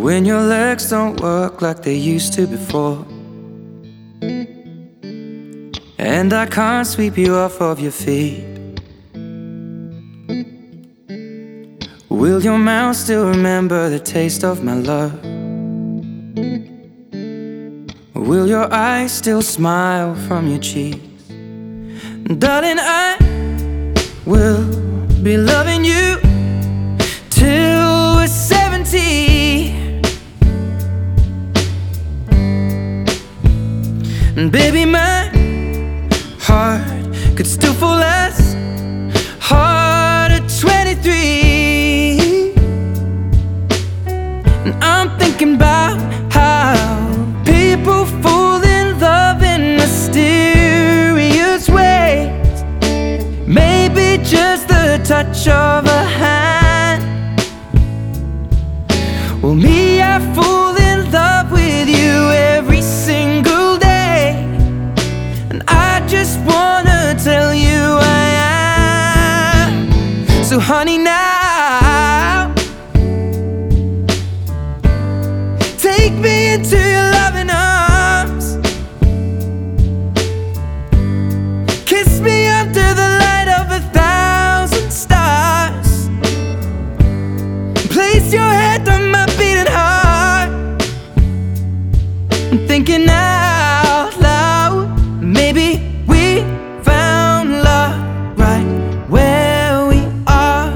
When your legs don't work like they used to before, and I can't sweep you off of your feet, will your mouth still remember the taste of my love? Will your eyes still smile from your cheeks? Darling, I will be loving you till we're 70. And baby, my heart could still fall as hard at 23. And I'm thinking about how people fall in love in mysterious ways. Maybe just the touch of a hand. Well, me, I fall in love with you every single day. And I just wanna tell you I am. So honey, now take me into your loving arms. Kiss me under the light of 1,000 stars. Place your head on my beating heart. I'm thinking out loud, maybe we found love right where we are.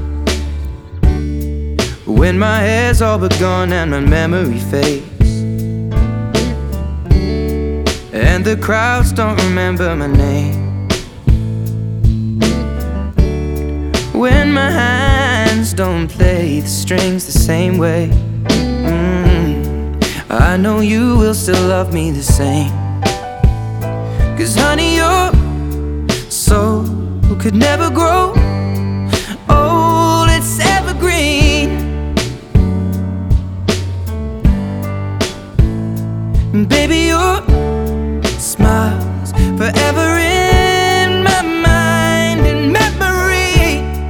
When my hair's all but gone and my memory fades, and the crowds don't remember my name, when my hands don't play the strings the same way, I know you will still love me the same. 'Cause honey, your soul could never grow old, it's evergreen. And baby, your smile's forever in my mind and memory.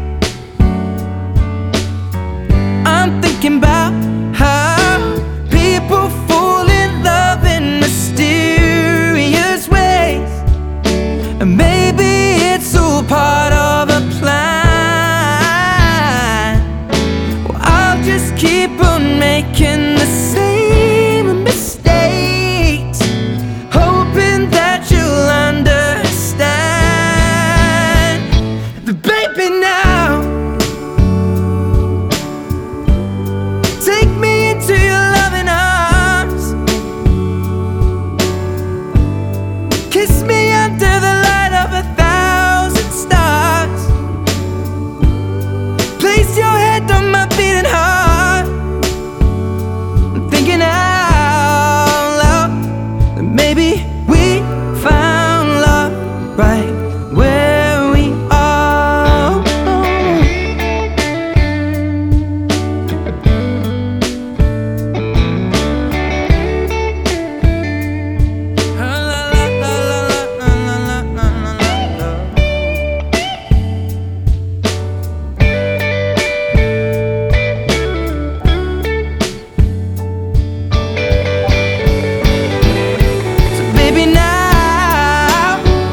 I'm thinking about how people fall in love in mysterious ways. And maybe it's all part of a plan. Well, I'll just keep on making the same mistakes, hoping that you'll understand. But baby, now take me into your loving arms. Kiss me under the light of 1,000 stars. Place your head on my beating heart. I'm thinking out loud that maybe we found love right where we are. So baby, now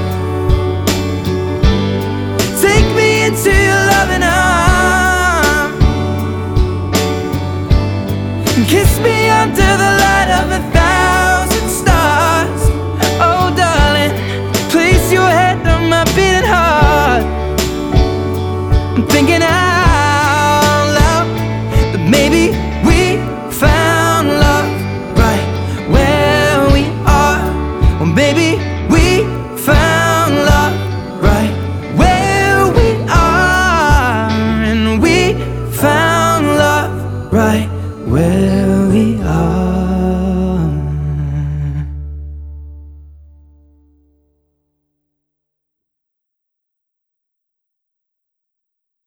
take me into your loving arms. Kiss me under the light of 1,000 stars. Oh darling, place your head on my beating heart. I'm thinking out loud that maybe we found love right where we are. Or maybe we found love right where we are. And we found love right where we are.